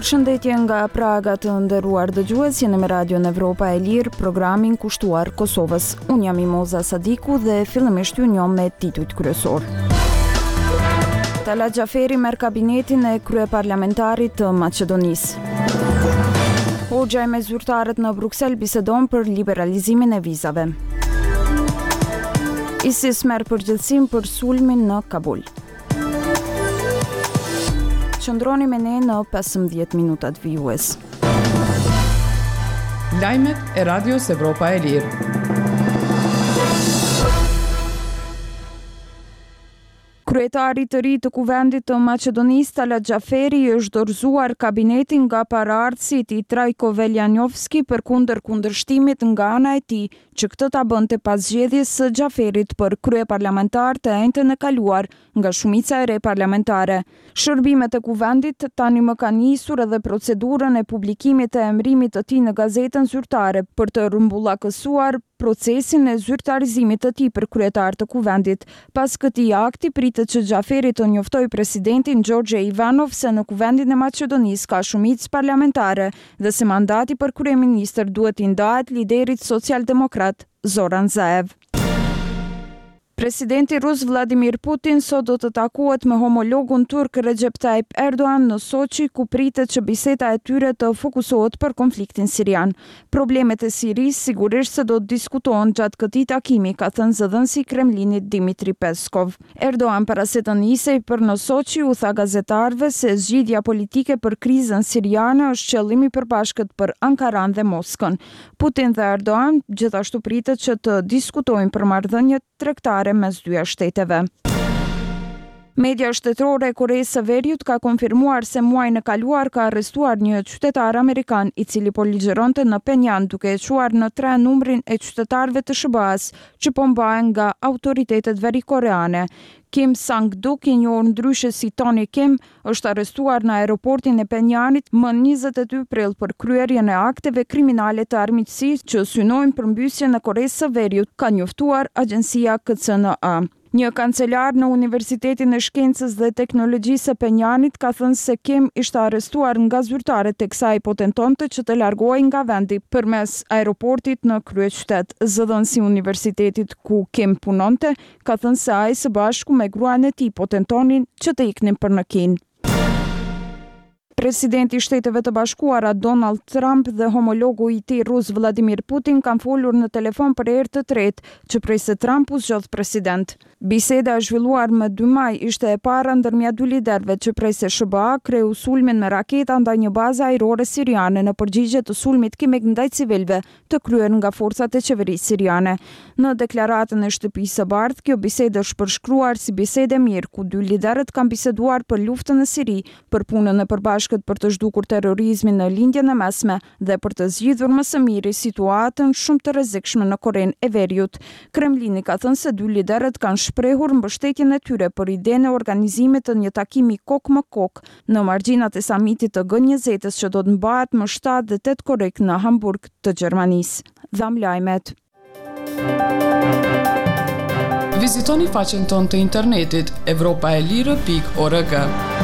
Përshëndetje nga Praga të nderuar dëgjues, jeni me Radion Evropa e Lirë, programin kushtuar Kosovës. Unë jam Imoza Sadiku dhe fillimisht ju njoh me titujt kryesor. Talat Xhaferi merr kabinetin e kryeparlamentarit të Maqedonisë. Hoxha me zyrtarët në Bruksel bisedon për liberalizimin e vizave. ISIS merr përgjegjësinë për sulmin në Kabul. Qëndroni me ne në 15 minutat vijues. Lajmet e Radios Evropa e Lirë. Kryetari të ri të Kuvendit të Maqedonisë, Talat Xhaferi, është dorëzuar kabinetin nga paraardhësit i Trajko Veljanovski përkundër kundërshtimit nga ana e tij që këtë ta bënte pas zgjedhjes së Xhaferit për kryeparlamentar të enjtën e kaluar nga shumica e re parlamentare. Shërbimet e Kuvendit tani më kanë nisur edhe procedurën e publikimit të emërimit të tij në gazetën zyrtare për të rrumbullakësuar procesin e zyrtarizimit të tij për kryetar të Kuvendit. Pas këtij akti pritet që Xhaferi të njoftoj presidentin Gjorgje Ivanov se në Kuvendin e Maqedonisë ka shumicë parlamentare dhe se mandati për kryeministër duhet i ndahet liderit social-demokrat Zoran Zaev. Presidenti rus Vladimir Putin sot do të takohet me homologun turk Recep Tayyip Erdogan në Soçi, ku pritet që biseda e tyre të fokusohet për konfliktin sirian. Problemet e Sirisë sigurisht se do të diskutohen gjatë këtij takimi, ka thënë zëdhënësi i Kremlinit Dmitri Peskov. Erdogan para se të nisej për në Soçi u tha gazetarëve se zgjidhja politike për krizën siriane është qëllimi i përbashkët për Ankaran dhe Moskën. Putin dhe Erdogan gjithashtu pritet që të diskutojnë për marrëdhënie tregtare mes dyja shteteve. Media shtetërore e Koreas së Veriut ka konfirmuar se muajin e kaluar ka arrestuar një qytetar amerikan i cili po ligjeronte në Penjan, duke e quar në 3 numrin e qytetarëve të SBA-s që po mbahen nga autoritetet verikoreane. Kim Sang-duk, i njohur ndryshe si Tony Kim, është arrestuar në aeroportin e Penjanit më 22 prill për kryerjen e akteve kriminale të armiqësisë që synojnë përmbysjen e Koreas së Veriut, ka njoftuar agjencia KCNA. Një kancelar në Universitetin e Shkencës dhe Teknologjisë së Penjanit ka thënë se Kim ishte arrestuar nga zyrtarët teksa ai po tentonte që të largohej nga vendi përmes aeroportit në kryeqytet. Zëdhënësi i universitetit ku Kim punonte ka thënë se ai së bashku me gruan e tij po tentonin që të iknin për në Kinë. Presidenti i Shteteve të Bashkuara Donald Trump dhe homologu i tij rus Vladimir Putin kanë folur në telefon për herë të tretë që prej se Trump u zgjodh president. Biseda e zhvilluar më 2 maj ishte e para ndërmjet dy liderëve që prej se SBA kreu sulmin me raketa ndaj një baze ajrore siriane në përgjigje të sulmit kimik ndaj civilëve të kryer nga forcat e qeverisë siriane. Në deklaratën e Shtëpisë së Bardhë, kjo bisedë është përshkruar si bisedë mirë ku dy liderët kanë biseduar për luftën në Siri, për punën e përbashkët për të zhdukur terrorizmin në lindjen e mesme dhe për të zgjidhur më së miri situatën shumë të rrezikshme në Korenë e Veriut. Kremlini ka thënë se dy liderët kanë shprehur mbështetjen e tyre për idenë e organizimit të një takimi kok më kok në margjinat e samitit të G20-s që do të mbahet më 7 dhe 8 korrik në Hamburg të Gjermanisë. Dham lajmet. Vizitoni faqen tonë të internetit evropaelire.org.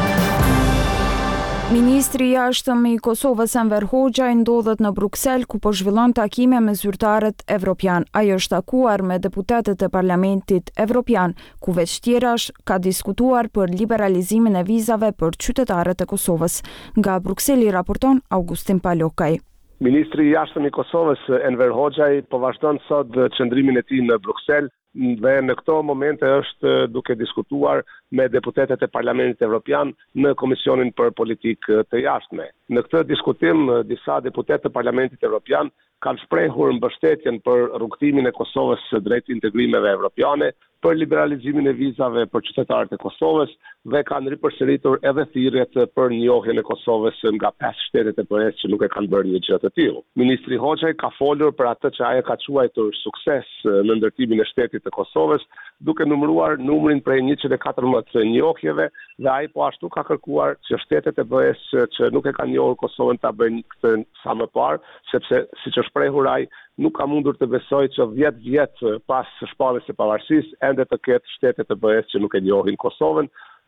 Ministri i jashtëm i Kosovës Enver Hoxha ndodhet në Bruksel ku po zhvillon takime me zyrtarët evropian. Ai është takuar me deputetët e Parlamentit Evropian, ku veç tjerash ka diskutuar për liberalizimin e vizave për qytetarët e Kosovës. Nga Brukseli raporton Augustin Palokaj. Ministri i jashtëm i Kosovës Enver Hoxha po vazhdon sot qëndrimin e tij në Bruksel dhe në këto momente është duke diskutuar me deputetet e Parlamentit Evropian në Komisionin për Politikë të Jashtme. Në këtë diskutim, disa deputetë të Parlamentit Evropian kanë shprehur mbështetjen për rrugtimin e Kosovës drejt integrimeve evropiane, për liberalizimin e vizave për qytetarët e Kosovës dhe kanë ripërsëritur edhe thirrjet për njohjen e Kosovës nga 5 shtetet e BE-s që nuk e kanë bërë një gjë të tillë. Ministri Hoxha ka folur për atë që ai ka quajtur sukses në ndërtimin e shtetit të Kosovës, duke numëruar numrin prej 114 njohjeve dhe ai po ashtu ka kërkuar që shtetet e BE-s që nuk e kanë njohur Kosovën ta bëjnë këtë sa më parë, sepse siç është shprehur ai, nuk ka mundur të besoj që 10 vjet pas shpalljes së pavarësisë ende të ketë shtetet e BE-s që nuk e njohin Kosovën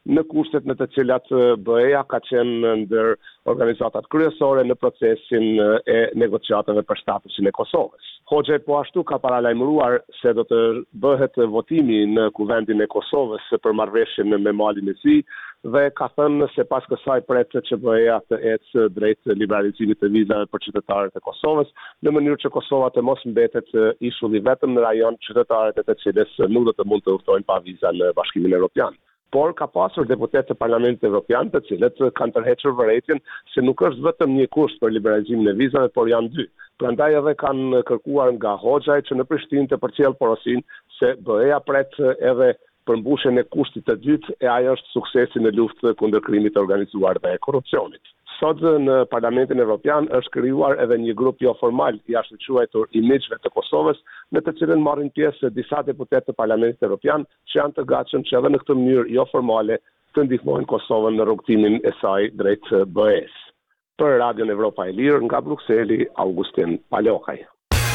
në kushtet në të cilat BE-ja ka qenë ndër organizatat kryesore në procesin e negociatave për statusin e Kosovës. Hoxha po ashtu ka paralajmëruar se do të bëhet votimi në Kuvendin e Kosovës për marrëveshjen me Malin e Zi dhe ka thënë se pas kësaj pret që BE-ja të ecë drejt liberalizimit të vizave për qytetarët e Kosovës, në mënyrë që Kosova të mos mbetet ishulli vetëm në rajon qytetarët e të cilës nuk do të mund të udhtojnë pa viza në Bashkimin Evropian. Por ka pasur deputet të Parlamentit Evropian të cilët kanë tërhequr vërejtjen se nuk është vetëm një kusht për liberalizimin e vizave, por janë dy. Prandaj edhe kanë kërkuar nga Hoxha që në Prishtinë të përcjell porosin se BE-ja pret edhe përmbushjen e kushtit të dytë e ajo është suksesi në luftë kundër krimit të organizuar dhe korrupsionit. Sot në Parlamentin Evropian është krijuar edhe një grup jo formal i quajtur i miqve të Kosovës, në të cilën marrin pjesë disa deputetë të Parlamentit Evropian që janë të gatshëm që edhe në këtë mënyrë jo formale të ndihmojnë Kosovën në rrugtimin e saj drejt BE-s. Për Radion Evropa e Lirë nga Brukseli, Augustin Palokaj.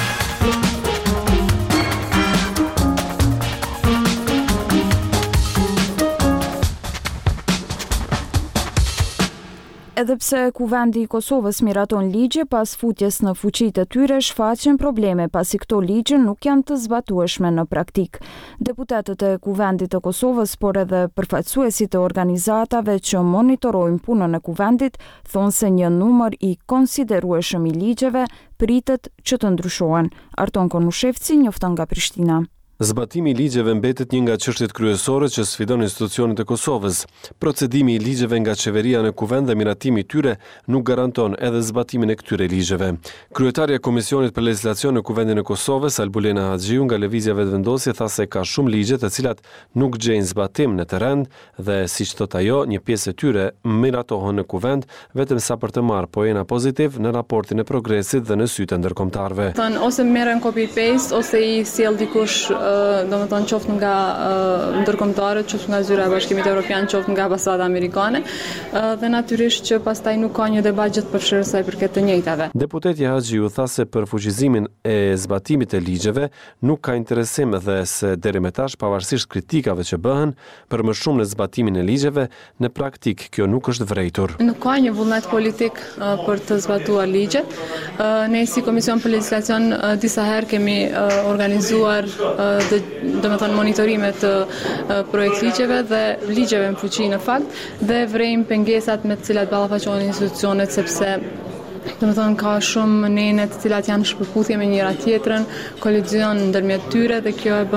Edhe pse Kuvendi i Kosovës miraton ligje pas futjes në fuqi të tyre, shfaqen probleme pasi këto ligje nuk janë të zbatueshme në praktik. Deputetët e Kuvendit të Kosovës, por edhe përfaqësuesit e organizatave që monitorojnë punën e Kuvendit, thonë se një numër i konsiderueshëm i ligjeve pritet që të ndryshohen. Arton Konushevci njofton nga Prishtina. Zbatimi i ligjeve mbetet një nga çështjet kryesore që sfidon institucionet e Kosovës. Procedimi i ligjeve nga qeveria në Kuvend dhe miratimi i tyre nuk garanton edhe zbatimin e këtyre ligjeve. Kryetaria e Komisionit për Legjislacion në Kuvendin e Kosovës, Albulena Haxhiu, nga lëvizja vetëvendosje tha se ka shumë ligje të cilat nuk gjejnë zbatim në terren dhe siç thot ajo, një pjesë e tyre miratohen në Kuvend vetëm sa për të marrë pojena pozitiv në raportin e progresit dhe në sytë ndërkombëtarëve. Ose merren copy paste ose i sjell dikush domethënë qoftë nga ndërkombëtarët, qoftë nga zyra e Bashkimit Evropian, qoftë nga ambasada amerikane, dhe natyrisht që pastaj nuk ka një debat gjithëpërfshirë sa i përket të njëjtave. Deputetja Haxhiu tha se për fuqizimin e zbatimit të ligjeve nuk ka interesim dhe se deri më tash, pavarësisht kritikave që bëhen për më shumë në zbatimin e ligjeve, në praktik kjo nuk është vërejtur. Nuk ka një vullnet politik për të zbatuar ligjet. Ne si Komision për Legjislacion disa herë kemi organizuar domethënë monitorime të projekt ligjeve dhe ligjeve në fuqi në fakt dhe vrejmë pengesat me të cilat ballafaqohen institucionet sepse domethënë ka shumë nene të cilat janë në shpërputhje me njëra tjetrën, kolizion ndërmjet tyre dhe kjo e